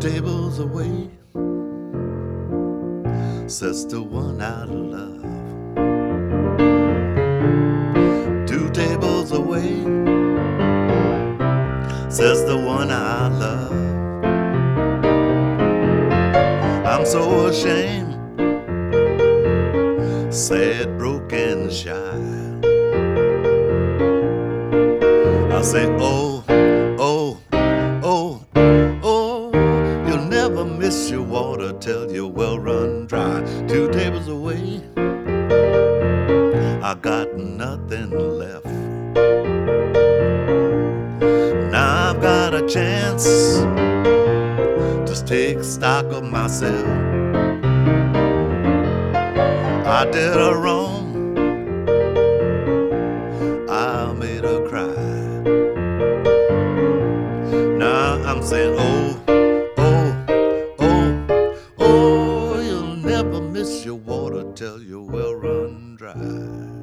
tables away, says the one I love. 2 tables away, says the one I love. I'm so ashamed, sad, broken, shy. I say, oh, oh, oh, oh, you'll never miss your water till your well run dry. 2 tables away, I got nothing left. Now I've got a chance, just take stock of myself. I did her wrong, I made her cry. Now I'm saying, oh, oh, oh, oh, you'll never miss your water till your well run dry.